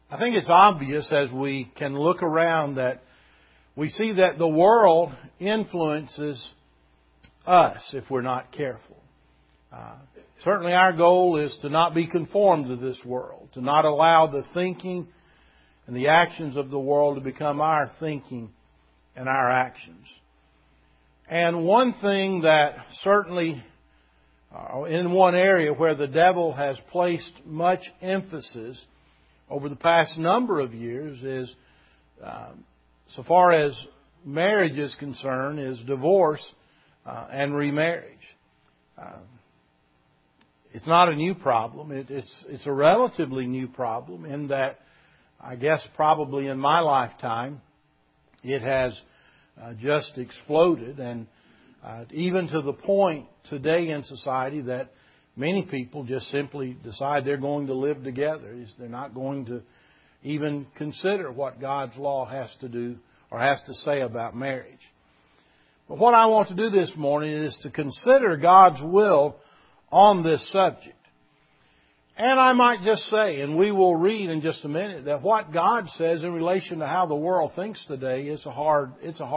I think it's obvious as we can look around that we see that the world influences us if we're not careful. Certainly our goal is to not be conformed to this world, to not allow the thinking and the actions of the world to become our thinking and our actions. And one thing that certainly, in one area where the devil has placed much emphasis over the past number of years is, so far as marriage is concerned, is divorce and remarriage. It's not a new problem. It's a relatively new problem in that, I guess probably in my lifetime, it has just exploded, and even to the point today in society that many people just simply decide they're going to live together. They're not going to even consider what God's law has to do or has to say about marriage. But what I want to do this morning is to consider God's will on this subject. And I might just say, and we will read in just a minute, that what God says in relation to how the world thinks today is hard.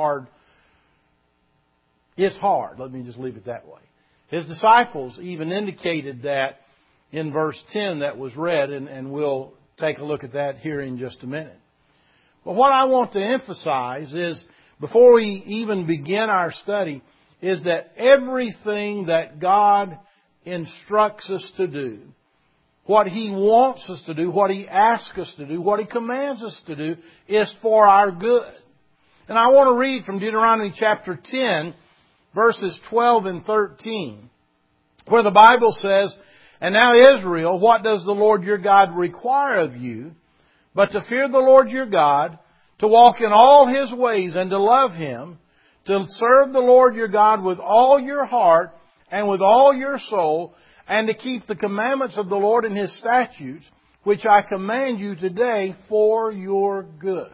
Let me just leave it that way. His disciples even indicated that in verse 10 that was read, and we'll take a look at that here in just a minute. But what I want to emphasize is, before we even begin our study, is that everything that God instructs us to do, what He wants us to do, what He asks us to do, what He commands us to do, is for our good. And I want to read from Deuteronomy chapter 10, verses 12 and 13, where the Bible says, "And now Israel, what does the Lord your God require of you, but to fear the Lord your God, to walk in all His ways and to love Him, to serve the Lord your God with all your heart and with all your soul, and to keep the commandments of the Lord and His statutes, which I command you today for your good."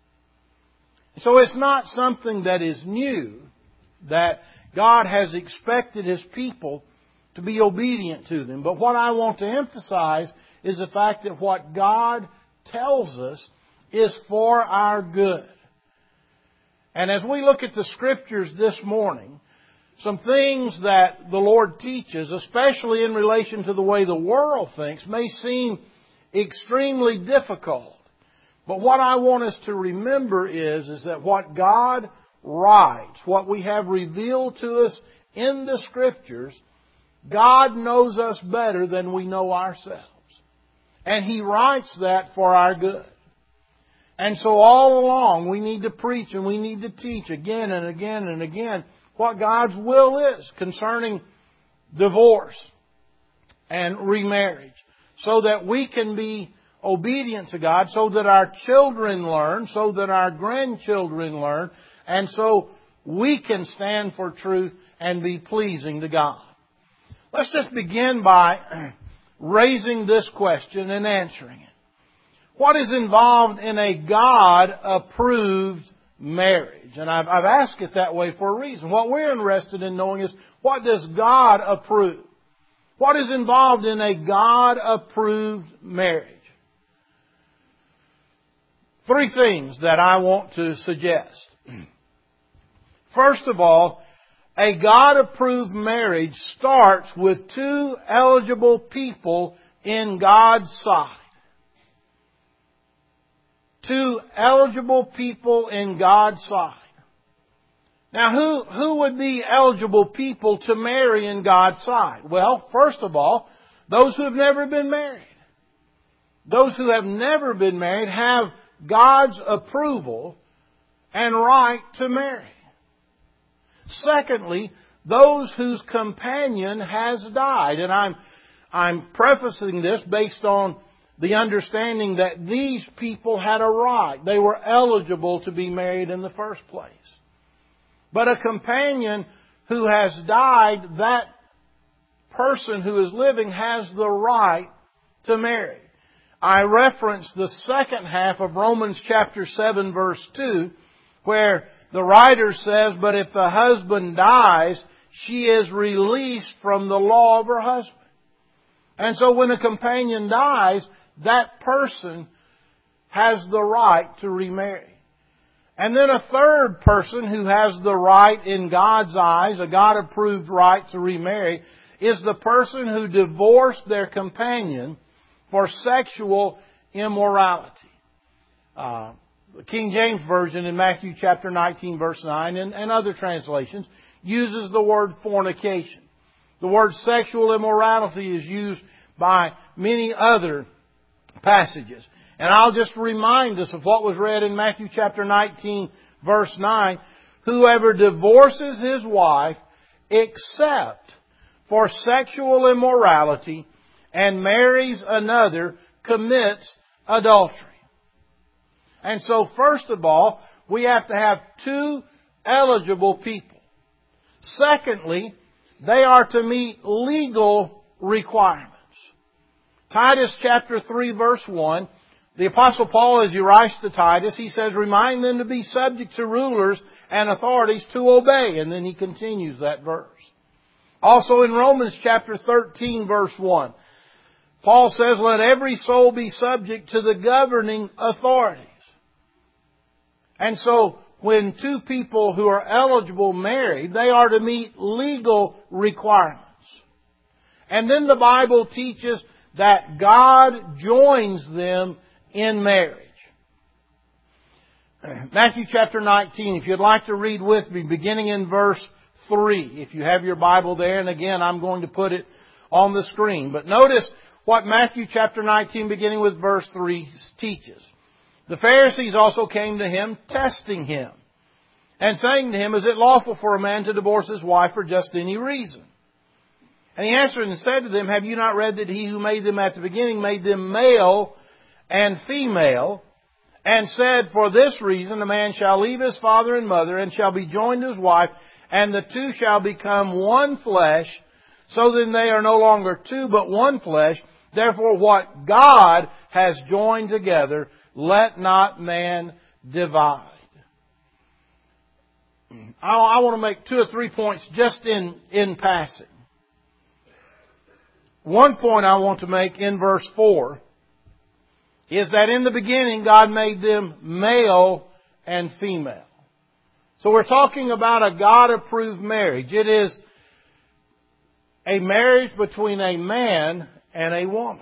So it's not something that is new, that God has expected His people to be obedient to them. But what I want to emphasize is the fact that what God tells us is for our good. And as we look at the Scriptures this morning, some things that the Lord teaches, especially in relation to the way the world thinks, may seem extremely difficult. But what I want us to remember is that what God writes, what we have revealed to us in the Scriptures, God knows us better than we know ourselves. And He writes that for our good. And so all along we need to preach and we need to teach again and again and again what God's will is concerning divorce and remarriage, so that we can be obedient to God, so that our children learn, so that our grandchildren learn, and so we can stand for truth and be pleasing to God. Let's just begin by raising this question and answering it. What is involved in a God-approved marriage? And I've asked it that way for a reason. What we're interested in knowing is, what does God approve? What is involved in a God-approved marriage? Three things that I want to suggest. First of all, a God-approved marriage starts with two eligible people in God's sight. Two eligible people in God's sight. Now, who would be eligible people to marry in God's sight? Well, first of all, those who have never been married. Those who have never been married have God's approval and right to marry. Secondly, those whose companion has died. And I'm prefacing this based on the understanding that these people had a right. They were eligible to be married in the first place. But a companion who has died, that person who is living has the right to marry. I reference the second half of Romans chapter 7 verse 2, where the writer says, "But if the husband dies, she is released from the law of her husband." And so when a companion dies, that person has the right to remarry. And then a third person who has the right in God's eyes, a God-approved right to remarry, is the person who divorced their companion for sexual immorality. The King James Version in Matthew chapter 19 verse 9 and other translations uses the word fornication. The word sexual immorality is used by many other passages. And I'll just remind us of what was read in Matthew chapter 19 verse 9. Whoever divorces his wife except for sexual immorality and marries another commits adultery. And so first of all, we have to have two eligible people. Secondly, they are to meet legal requirements. Titus chapter 3 verse 1, the Apostle Paul, as he writes to Titus, he says, remind them to be subject to rulers and authorities to obey. And then he continues that verse. Also in Romans chapter 13 verse 1, Paul says, let every soul be subject to the governing authorities. And so, when two people who are eligible marry, they are to meet legal requirements. And then the Bible teaches that God joins them in marriage. Matthew chapter 19, if you'd like to read with me, beginning in verse 3, if you have your Bible there, and again, I'm going to put it on the screen. But notice what Matthew chapter 19, beginning with verse 3, teaches. The Pharisees also came to him, testing him, and saying to him, is it lawful for a man to divorce his wife for just any reason? And he answered and said to them, have you not read that he who made them at the beginning made them male and female, and said, for this reason a man shall leave his father and mother, and shall be joined to his wife, and the two shall become one flesh, so then they are no longer two, but one flesh. Therefore what God has joined together, let not man divide. I want to make 2 or 3 points just in passing. One point I want to make in verse 4 is that in the beginning God made them male and female. So we're talking about a God-approved marriage. It is a marriage between a man and a woman.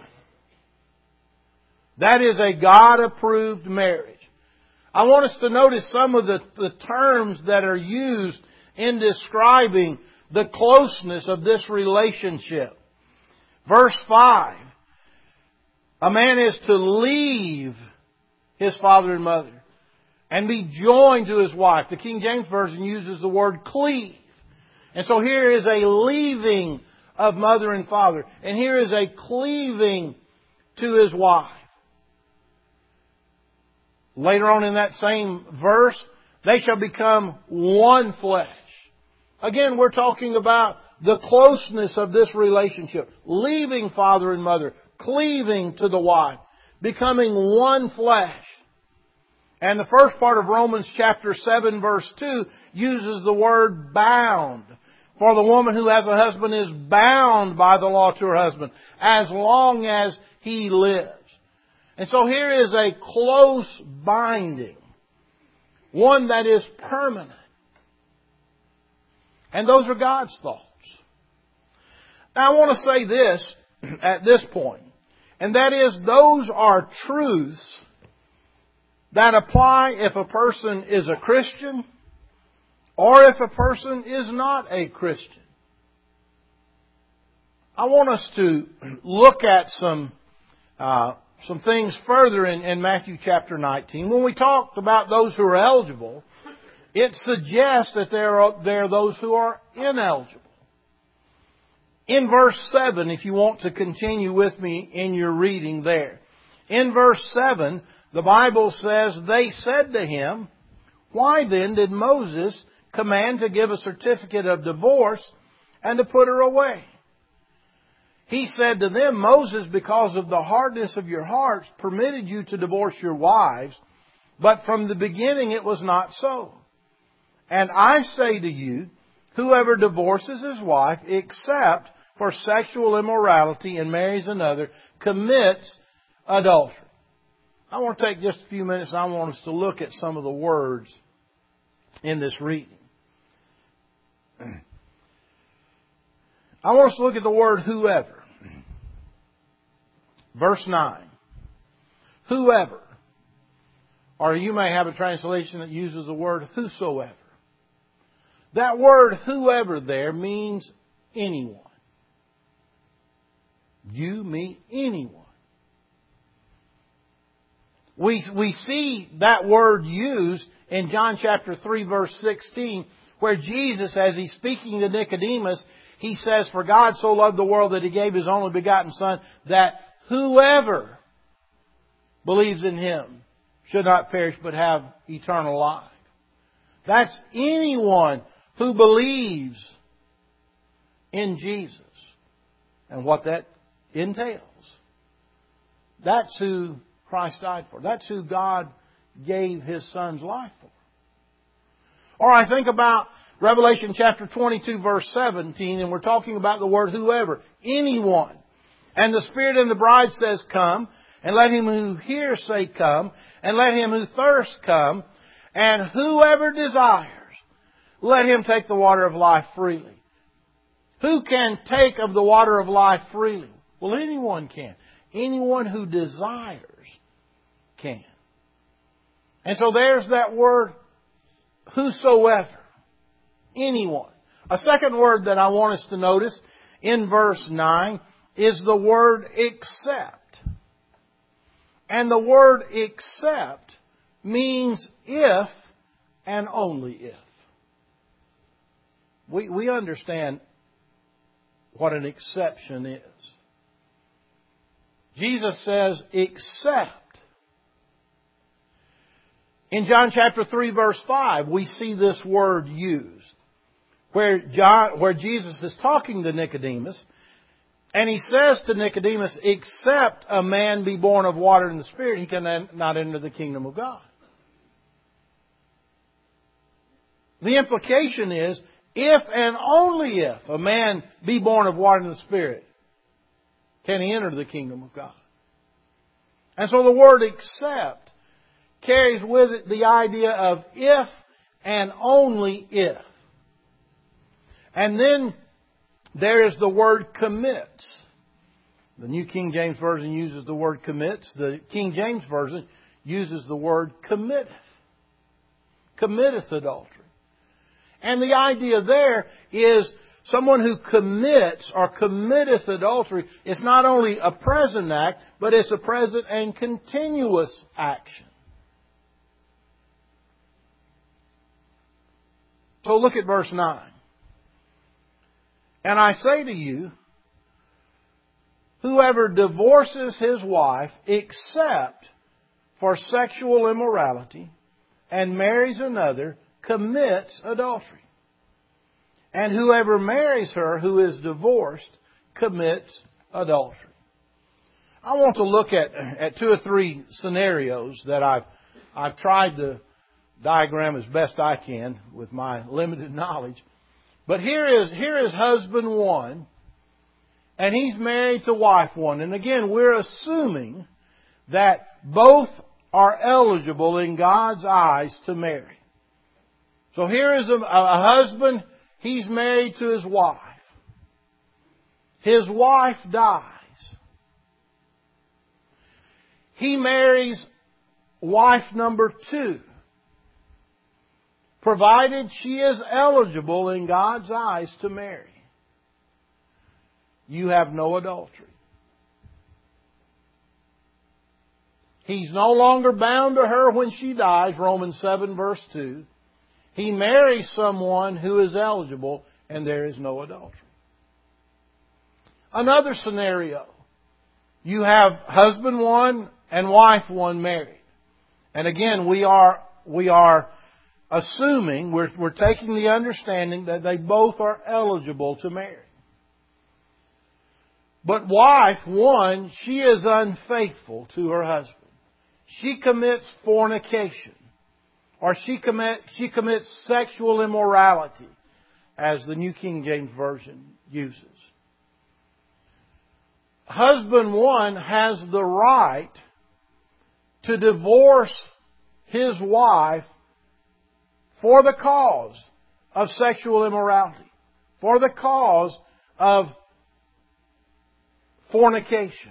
That is a God-approved marriage. I want us to notice some of the terms that are used in describing the closeness of this relationship. Verse 5, a man is to leave his father and mother and be joined to his wife. The King James Version uses the word cleave. And so here is a leaving of mother and father. And here is a cleaving to his wife. Later on in that same verse, they shall become one flesh. Again, we're talking about the closeness of this relationship. Leaving father and mother, cleaving to the wife, becoming one flesh. And the first part of Romans chapter 7 verse 2 uses the word bound. For the woman who has a husband is bound by the law to her husband as long as he lives. And so here is a close binding. One that is permanent. And those are God's thoughts. Now I want to say this at this point. And that is, those are truths that apply if a person is a Christian or if a person is not a Christian. I want us to look at some things further in Matthew chapter 19. When we talked about those who are eligible, it suggests that there are those who are ineligible. In verse 7, if you want to continue with me in your reading there. In verse 7, the Bible says, they said to him, why then did Moses command to give a certificate of divorce and to put her away? He said to them, Moses, because of the hardness of your hearts, permitted you to divorce your wives, but from the beginning it was not so. And I say to you, whoever divorces his wife, except for sexual immorality, and marries another, commits adultery. I want to take just a few minutes and I want us to look at some of the words in this reading. I want us to look at the word whoever. Verse 9. Whoever. Or you may have a translation that uses the word whosoever. That word whoever there means anyone. You, me, anyone. We see that word used in John chapter 3 verse 16, where Jesus, as He's speaking to Nicodemus, He says, "For God so loved the world that He gave His only begotten Son, that whoever believes in Him should not perish but have eternal life." That's anyone who believes in Jesus and what that entails. That's who Christ died for. That's who God gave His Son's life for. Or I think about Revelation chapter 22 verse 17, and we're talking about the word whoever. Anyone. And the Spirit and the bride says, "Come." And let him who hears say, "Come." And let him who thirsts come. And whoever desires, let him take the water of life freely. Who can take of the water of life freely? Well, anyone can. Anyone who desires can. And so there's that word, whosoever. Anyone. A second word that I want us to notice in verse 9 is the word except. And the word except means if and only if. We understand what an exception is. Jesus says, except. In John chapter 3 verse 5, we see this word used. Where Jesus is talking to Nicodemus, and He says to Nicodemus, "Except a man be born of water and the Spirit, he cannot enter the kingdom of God." The implication is, if and only if a man be born of water and the Spirit, can he enter the kingdom of God. And so the word except carries with it the idea of if and only if. And then there is the word commits. The New King James Version uses the word commits. The King James Version uses the word committeth. Committeth adultery. And the idea there is someone who commits or committeth adultery is not only a present act, but it's a present and continuous action. So look at verse 9. "And I say to you, whoever divorces his wife except for sexual immorality and marries another commits adultery. And whoever marries her who is divorced commits adultery." I want to look at two or three scenarios that I've tried to diagram as best I can with my limited knowledge. But here is husband one, and he's married to wife one. And again, we're assuming that both are eligible in God's eyes to marry. So here is a husband, he's married to his wife. His wife dies. He marries wife number 2. Provided she is eligible in God's eyes to marry. You have no adultery. He's no longer bound to her when she dies, Romans 7 verse 2. He marries someone who is eligible, and there is no adultery. Another scenario. You have husband one and wife one married. And again, we are assuming, we're taking the understanding that they both are eligible to marry. But wife one, she is unfaithful to her husband. She commits fornication. Or she commits sexual immorality, as the New King James Version uses. Husband one has the right to divorce his wife for the cause of sexual immorality, for the cause of fornication.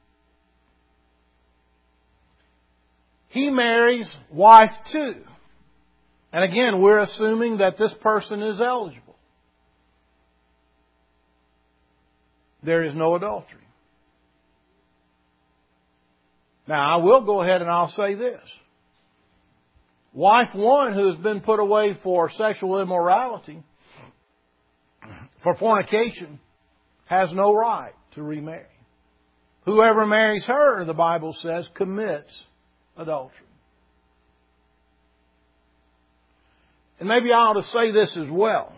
He marries wife 2. And again, we're assuming that this person is eligible. There is no adultery. Now, I will go ahead and I'll say this. Wife 1 who has been put away for sexual immorality, for fornication, has no right to remarry. Whoever marries her, the Bible says, commits adultery. And maybe I ought to say this as well.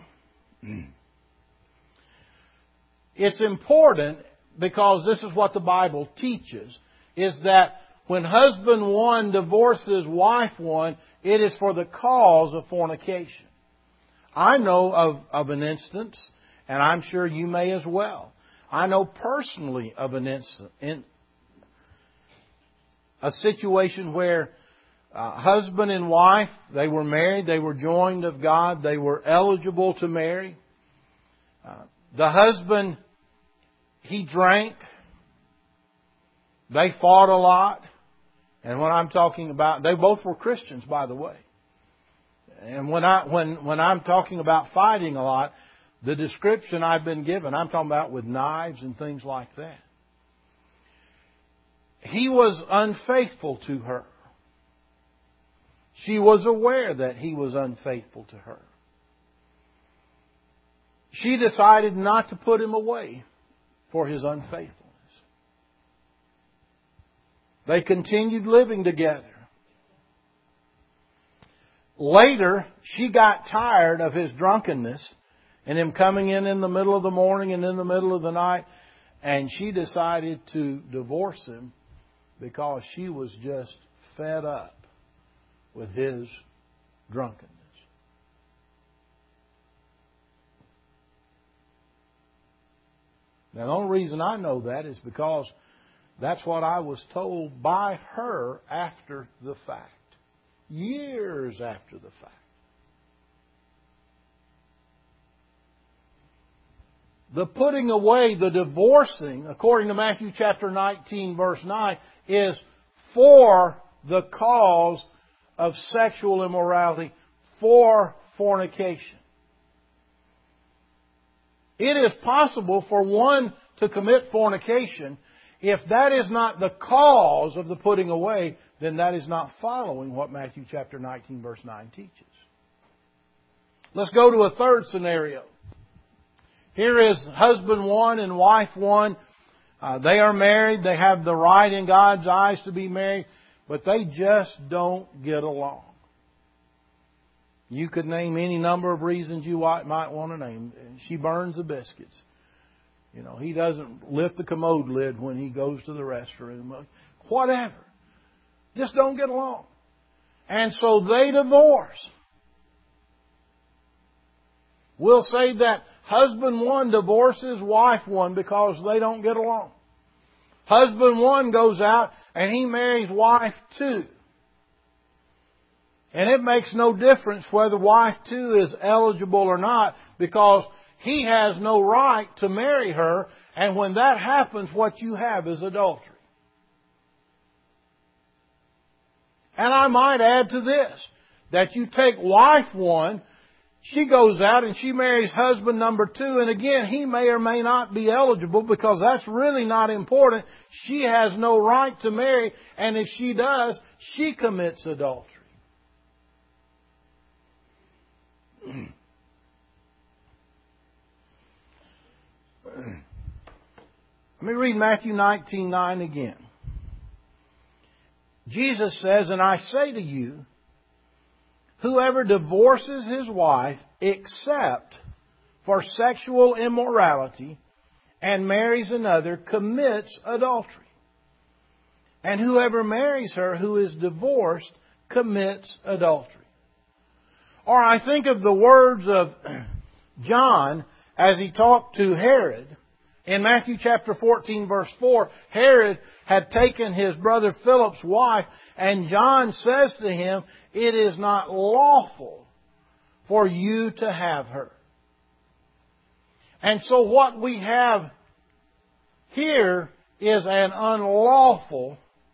It's important, because this is what the Bible teaches, is that when husband 1 divorces wife 1, it is for the cause of fornication. I know of an instance, and I'm sure you may as well. I know personally of an instance, a situation where husband and wife, they were married, they were joined of God, they were eligible to marry. The husband, he drank. They fought a lot. And when I'm talking about, they both were Christians, by the way. And when I'm talking about fighting a lot, the description I've been given, I'm talking about with knives and things like that. He was unfaithful to her. She was aware that he was unfaithful to her. She decided not to put him away for his unfaithfulness. They continued living together. Later, she got tired of his drunkenness and him coming in the middle of the morning and in the middle of the night, and she decided to divorce him because she was just fed up with his drunkenness. Now, the only reason I know that is because that's what I was told by her after the fact. Years after the fact. The putting away, the divorcing, according to Matthew chapter 19, verse 9, is for the cause of sexual immorality, for fornication. It is possible for one to commit fornication. If that is not the cause of the putting away, then that is not following what Matthew chapter 19, verse 9 teaches. Let's go to a third scenario. Here is husband 1 and wife 1. They are married. They have the right in God's eyes to be married, but they just don't get along. You could name any number of reasons you might want to name. She burns the biscuits. You know, he doesn't lift the commode lid when he goes to the restroom. Whatever. Just don't get along. And so they divorce. We'll say that husband 1 divorces wife 1 because they don't get along. Husband 1 goes out and he marries wife 2. And it makes no difference whether wife 2 is eligible or not, because he has no right to marry her. And when that happens, what you have is adultery. And I might add to this, that you take wife 1, she goes out and she marries husband number 2, and again, he may or may not be eligible, because that's really not important. She has no right to marry, and if she does, she commits adultery. Let me read Matthew 19:9 again. Jesus says, "And I say to you, whoever divorces his wife except for sexual immorality and marries another commits adultery. And whoever marries her who is divorced commits adultery." Or I think of the words of John as he talked to Herod In Matthew chapter 14 verse 4, Herod had taken his brother Philip's wife, and John says to him, "It is not lawful for you to have her." And so what we have here is an unlawful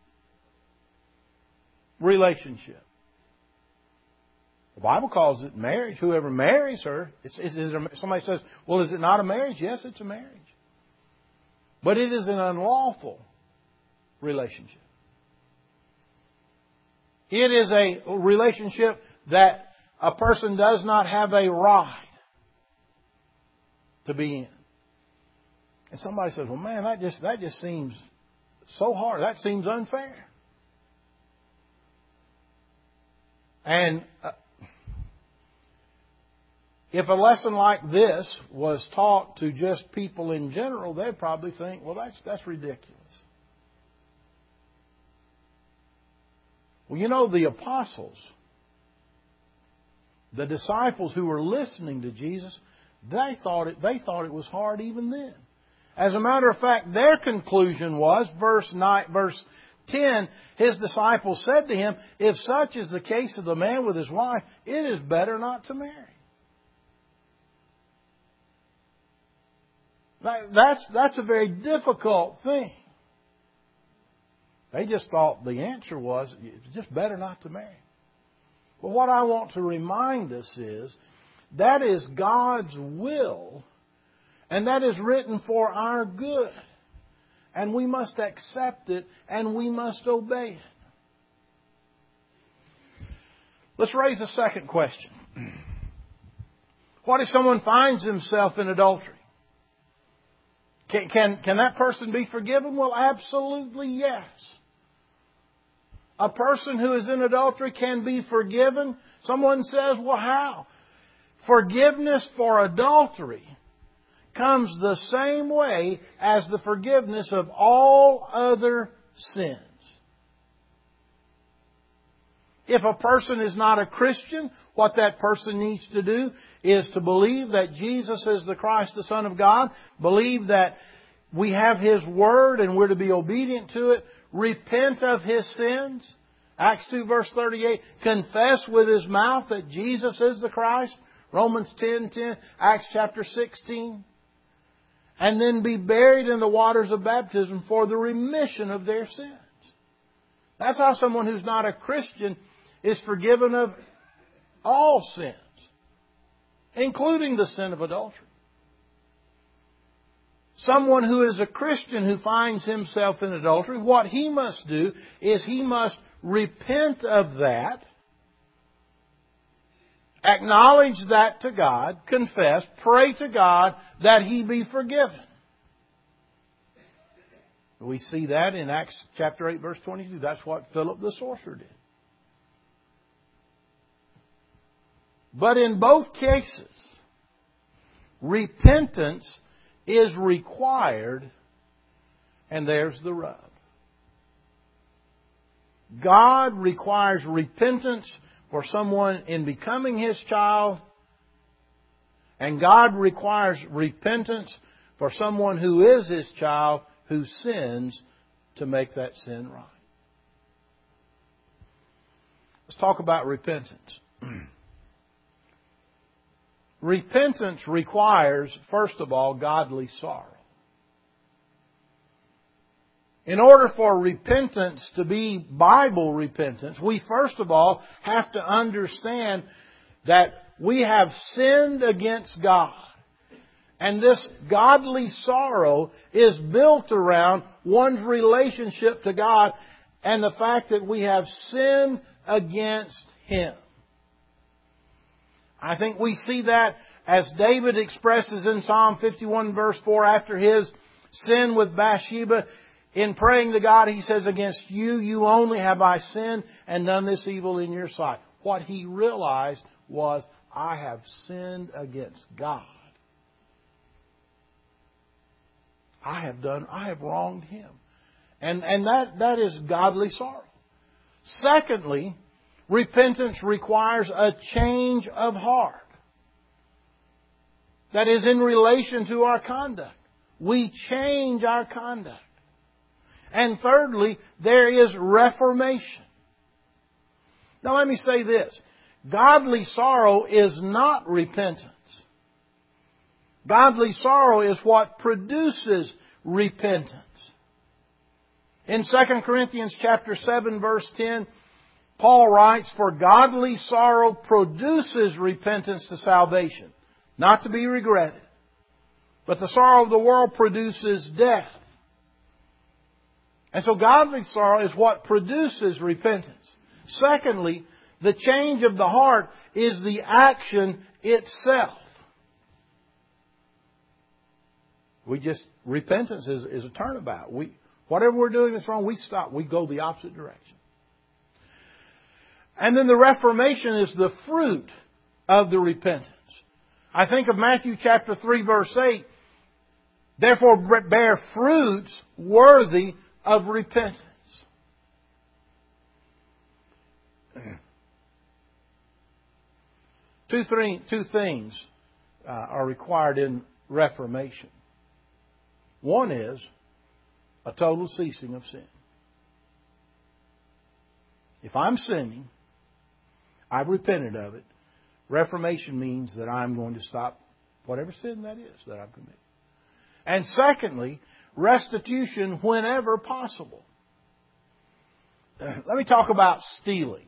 relationship. The Bible calls it marriage. Whoever marries her, somebody says, well, is it not a marriage? Yes, it's a marriage. But it is an unlawful relationship. It is a relationship that a person does not have a right to be in. And somebody says, well, man, that just seems so hard. That seems unfair. And if a lesson like this was taught to just people in general, they'd probably think, well, that's ridiculous. Well, you know, the apostles, the disciples who were listening to Jesus, they thought it was hard even then. As a matter of fact, their conclusion was, verse 10, his disciples said to him, "If such is the case of the man with his wife, it is better not to marry." That's a very difficult thing. They just thought the answer was, it's just better not to marry. But what I want to remind us is, that is God's will, and that is written for our good. And we must accept it, and we must obey it. Let's raise a second question. What if someone finds himself in adultery? Can that person be forgiven? Well, absolutely yes. A person who is in adultery can be forgiven. Someone says, well, how? Forgiveness for adultery comes the same way as the forgiveness of all other sins. If a person is not a Christian, what that person needs to do is to believe that Jesus is the Christ, the Son of God, believe that we have His Word and we're to be obedient to it, repent of his sins, Acts 2 verse 38, confess with his mouth that Jesus is the Christ, Romans 10:10, Acts chapter 16, and then be buried in the waters of baptism for the remission of their sins. That's how someone who's not a Christian is forgiven of all sins, including the sin of adultery. Someone who is a Christian who finds himself in adultery, what he must do is he must repent of that, acknowledge that to God, confess, pray to God that he be forgiven. We see that in Acts chapter 8 verse 22. That's what Philip the sorcerer did. But in both cases, repentance is required, and there's the rub. God requires repentance for someone in becoming His child, and God requires repentance for someone who is His child who sins to make that sin right. Let's talk about repentance. Repentance requires, first of all, godly sorrow. In order for repentance to be Bible repentance, we first of all have to understand that we have sinned against God. And this godly sorrow is built around one's relationship to God and the fact that we have sinned against Him. I think we see that as David expresses in Psalm 51 verse 4 after his sin with Bathsheba. In praying to God, he says, "Against you, you only have I sinned and done this evil in your sight." What he realized was, I have sinned against God. I have wronged Him. And that is godly sorrow. Secondly, repentance requires a change of heart. That is in relation to our conduct. we change our conduct. And thirdly, there is reformation. Now let me say this. Godly sorrow is not repentance. Godly sorrow is what produces repentance. In 2 Corinthians chapter 7 verse 10, Paul writes, "For godly sorrow produces repentance to salvation, not to be regretted. But the sorrow of the world produces death." And so godly sorrow is what produces repentance. Secondly, the change of the heart is the action itself. Repentance is a turnabout. Whatever we're doing that's wrong, we stop. We go the opposite direction. And then the reformation is the fruit of the repentance. I think of Matthew chapter 3 verse 8. "Therefore bear fruits worthy of repentance." Two things are required in reformation. One is a total ceasing of sin. If I'm sinning, I've repented of it. Reformation means that I'm going to stop whatever sin that is that I've committed. And secondly, restitution whenever possible. Let me talk about stealing.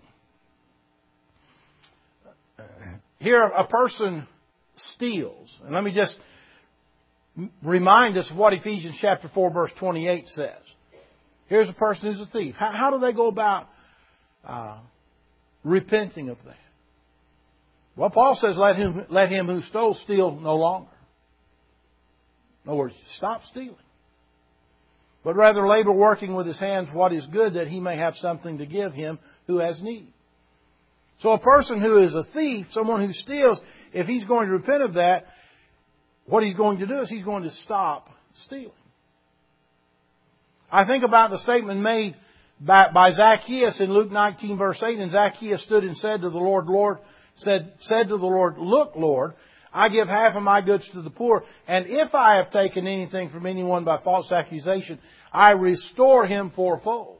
Here a person steals. And let me just remind us of what Ephesians chapter 4 verse 28 says. Here's a person who's a thief. How do they go about repenting of that? Well, Paul says, let him who stole steal no longer. In other words, stop stealing. But rather labor working with his hands what is good, that he may have something to give him who has need. So a person who is a thief, someone who steals, if he's going to repent of that, what he's going to do is he's going to stop stealing. I think about the statement made by Zacchaeus in Luke 19 verse 8. And Zacchaeus stood and said to the Lord, said to the Lord, "Look, Lord, I give half of my goods to the poor, and if I have taken anything from anyone by false accusation, I restore him fourfold."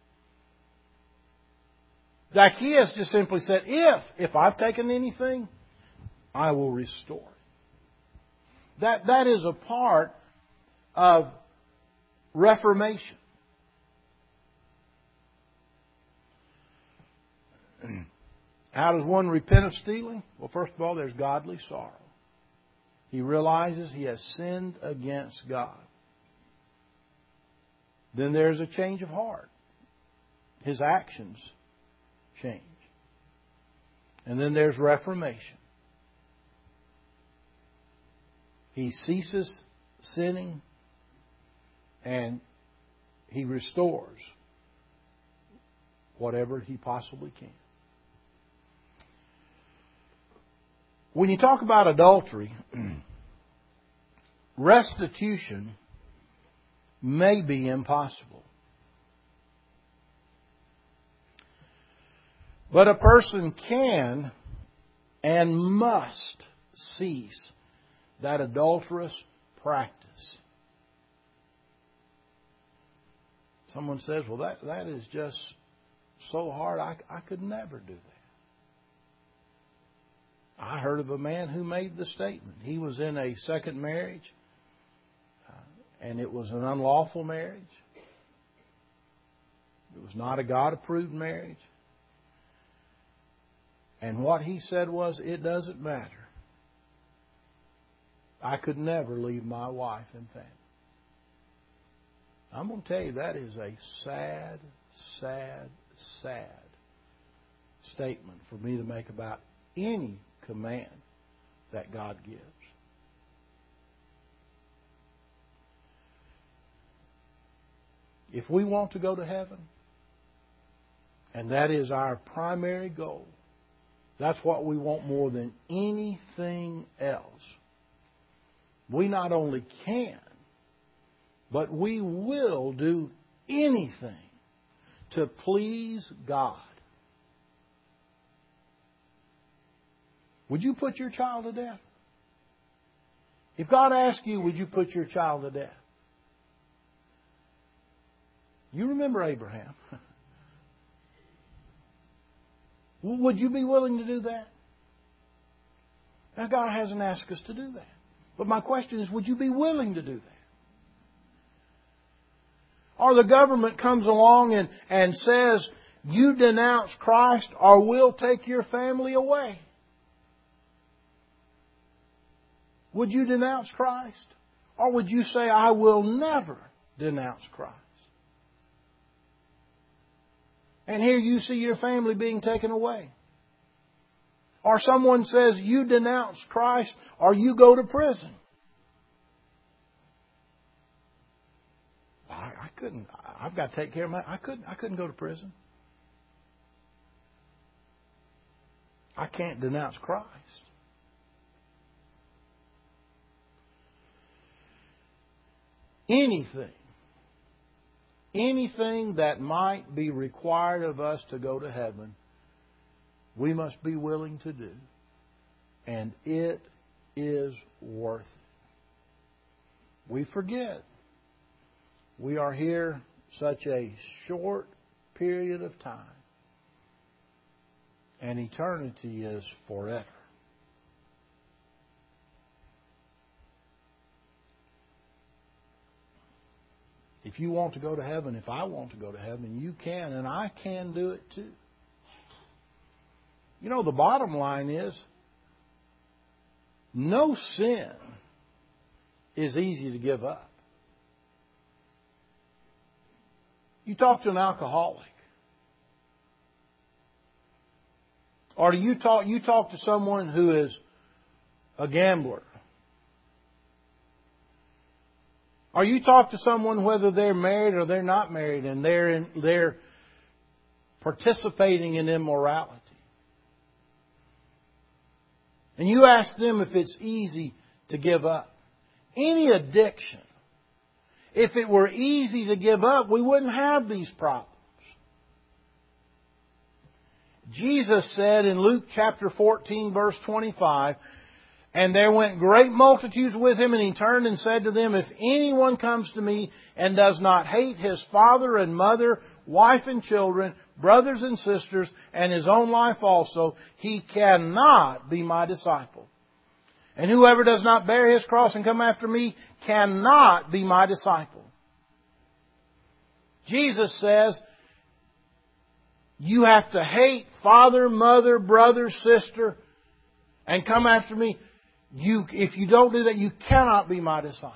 Zacchaeus just simply said, if I've taken anything, I will restore it. That is a part of reformation. How does one repent of stealing? Well, first of all, there's godly sorrow. He realizes he has sinned against God. Then there's a change of heart. His actions change. And then there's reformation. He ceases sinning and he restores whatever he possibly can. When you talk about adultery, restitution may be impossible. But a person can and must cease that adulterous practice. Someone says, well, that is just so hard, I could never do that. I heard of a man who made the statement. He was in a second marriage, and it was an unlawful marriage. It was not a God-approved marriage. And what he said was, it doesn't matter. I could never leave my wife and family. I'm going to tell you, that is a sad, sad, sad statement for me to make about any command that God gives. If we want to go to heaven, and that is our primary goal, that's what we want more than anything else, we not only can, but we will do anything to please God. Would you put your child to death? If God asked you, would you put your child to death? You remember Abraham. Would you be willing to do that? Now, God hasn't asked us to do that. But my question is, would you be willing to do that? Or the government comes along and says, you denounce Christ or we'll take your family away. Would you denounce Christ? Or would you say, I will never denounce Christ? And here you see your family being taken away. Or someone says, you denounce Christ or you go to prison. I couldn't. I've got to take care of I couldn't go to prison. I can't denounce Christ. Anything that might be required of us to go to heaven, we must be willing to do. And it is worth it. We forget. We are here such a short period of time. And eternity is forever. If you want to go to heaven, if I want to go to heaven, you can, and I can do it too. You know, the bottom line is, no sin is easy to give up. You talk to an alcoholic. Or you talk to someone who is a gambler. Or you talk to someone whether they're married or they're not married and they're participating in immorality. And you ask them if it's easy to give up. Any addiction, if it were easy to give up, we wouldn't have these problems. Jesus said in Luke chapter 14, verse 25, and there went great multitudes with him, and he turned and said to them, if anyone comes to me and does not hate his father and mother, wife and children, brothers and sisters, and his own life also, he cannot be my disciple. And whoever does not bear his cross and come after me cannot be my disciple. Jesus says, you have to hate father, mother, brother, sister, and come after me. If you don't do that, you cannot be my disciple.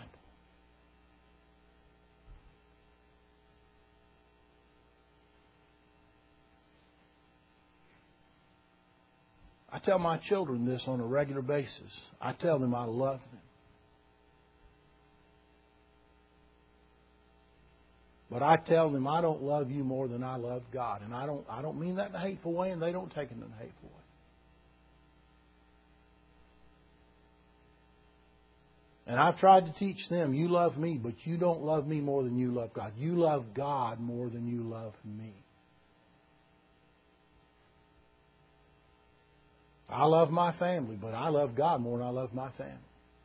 I tell my children this on a regular basis. I tell them I love them. But I tell them I don't love you more than I love God. And I don't mean that in a hateful way, and they don't take it in a hateful way. And I've tried to teach them, you love me, but you don't love me more than you love God. You love God more than you love me. I love my family, but I love God more than I love my family.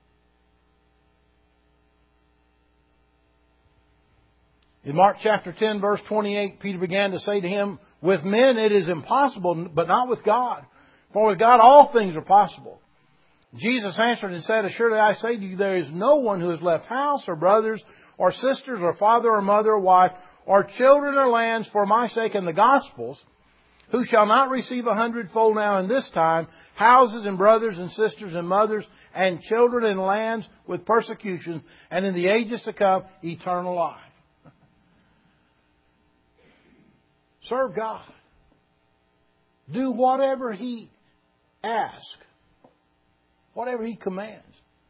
In Mark chapter 10, verse 28, Peter began to say to him, with men it is impossible, but not with God. For with God all things are possible. Jesus answered and said, assuredly I say to you, there is no one who has left house or brothers or sisters or father or mother or wife or children or lands for my sake and the gospel's, who shall not receive 100-fold now in this time, houses and brothers and sisters and mothers and children and lands with persecution, and in the ages to come, eternal life. Serve God. Do whatever He asks. Whatever He commands.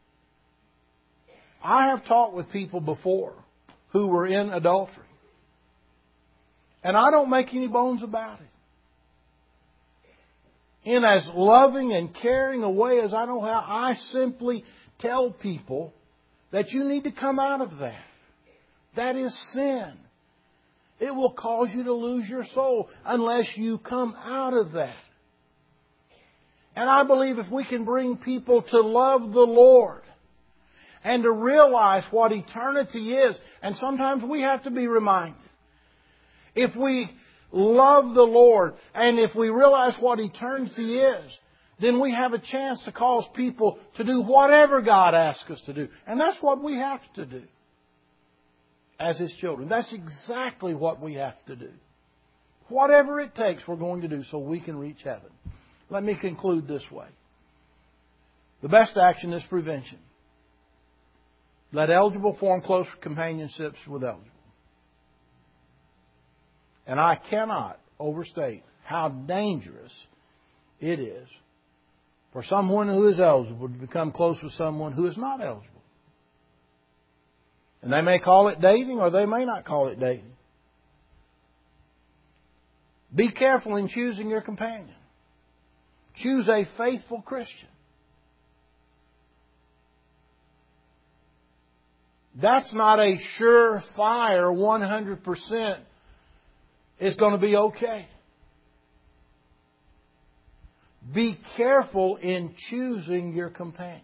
I have talked with people before who were in adultery. And I don't make any bones about it. In as loving and caring a way as I know how, I simply tell people that you need to come out of that. That is sin. It will cause you to lose your soul unless you come out of that. And I believe if we can bring people to love the Lord and to realize what eternity is. And sometimes we have to be reminded. If we love the Lord and if we realize what eternity is, then we have a chance to cause people to do whatever God asks us to do. And that's what we have to do as His children. That's exactly what we have to do. Whatever it takes, we're going to do so we can reach heaven. Let me conclude this way. The best action is prevention. Let eligible form close companionships with eligible. And I cannot overstate how dangerous it is for someone who is eligible to become close with someone who is not eligible. And they may call it dating or they may not call it dating. Be careful in choosing your companion. Choose a faithful Christian. That's not a surefire 100% it's going to be okay. Be careful in choosing your companion.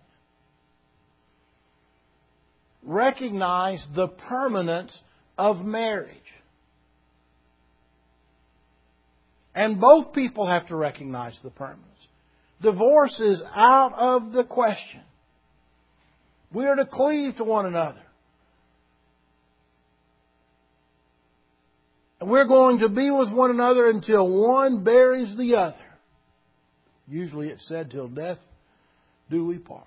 Recognize the permanence of marriage. And both people have to recognize the permanence. Divorce is out of the question. We are to cleave to one another. And we're going to be with one another until one buries the other. Usually it's said, till death do we part.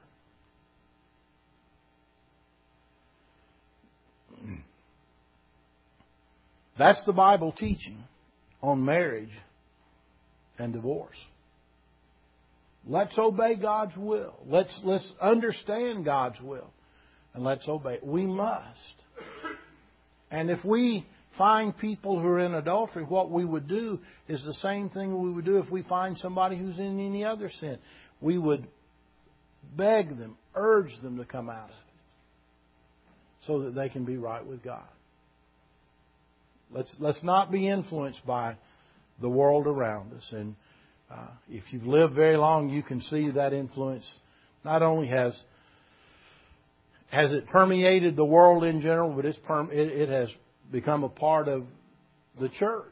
That's the Bible teaching on marriage and divorce. Let's obey God's will. Let's understand God's will. And let's obey it. We must. And if we find people who are in adultery, what we would do is the same thing we would do if we find somebody who's in any other sin. We would beg them, urge them to come out of it so that they can be right with God. Let's not be influenced by the world around us. And if you've lived very long, you can see that influence not only has it permeated the world in general, but it has become a part of the church.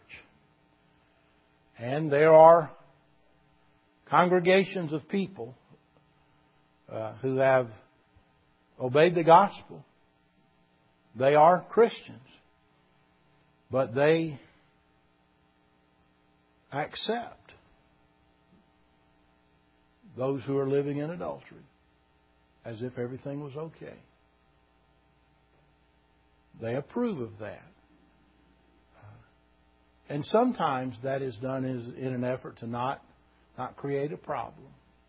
And there are congregations of people who have obeyed the gospel. They are Christians, but they accept those who are living in adultery as if everything was okay. They approve of that. And sometimes that is done in an effort to not create a problem.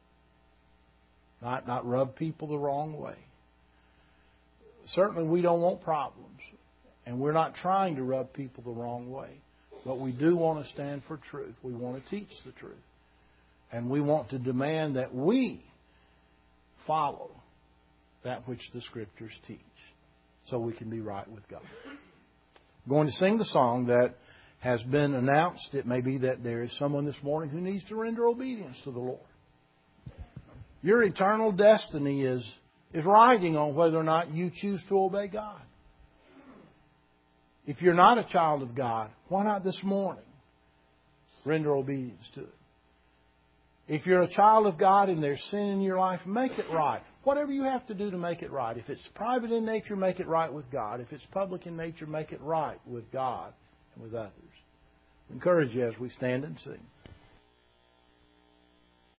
Not rub people the wrong way. Certainly we don't want problems. And we're not trying to rub people the wrong way. But we do want to stand for truth. We want to teach the truth. And we want to demand that we follow that which the Scriptures teach, so we can be right with God. I'm going to sing the song that has been announced. It may be that there is someone this morning who needs to render obedience to the Lord. Your eternal destiny is riding on whether or not you choose to obey God. If you're not a child of God, why not this morning render obedience to it? If you're a child of God and there's sin in your life, make it right. Whatever you have to do to make it right. If it's private in nature, make it right with God. If it's public in nature, make it right with God and with others. I encourage you as we stand and sing.